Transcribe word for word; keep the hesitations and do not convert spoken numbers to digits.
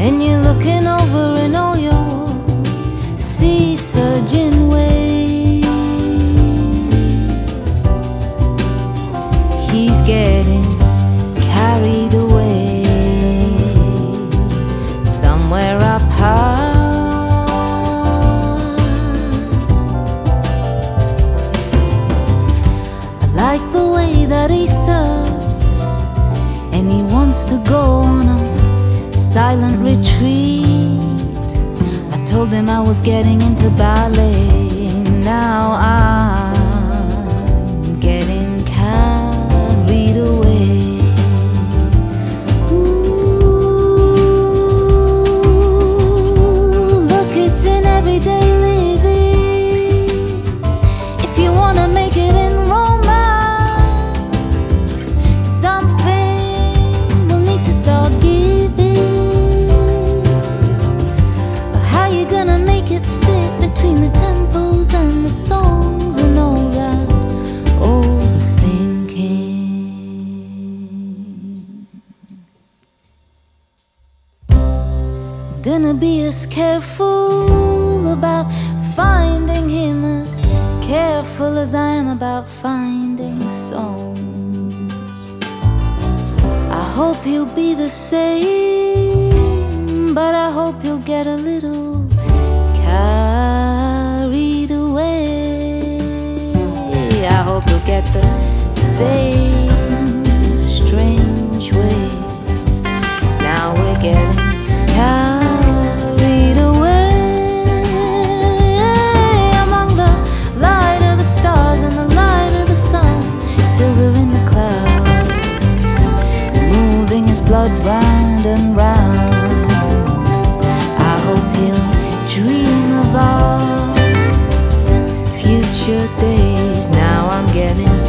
and you're looking over in all your sea surging ways. He's getting carried away somewhere up high. I like the way that he serves, and he wants to go on a silent retreat. I told him I was getting into ballet. Now I'm getting carried away. Ooh, look, it's in everyday living. If you wanna make it in romance, something will need to start giving. But how you gonna make it fit between the tempos and the songs and all that overthinking? Gonna be as careful about finding him as careful as I am about finding songs. I hope you'll be the same, but I hope you'll get a little carried away. I hope you'll get the same strange ways. Now we're getting carried away among the light of the stars and the light of the sun, silver in the clouds, moving his blood round and round. I hope he'll dream of our future days. Now I'm getting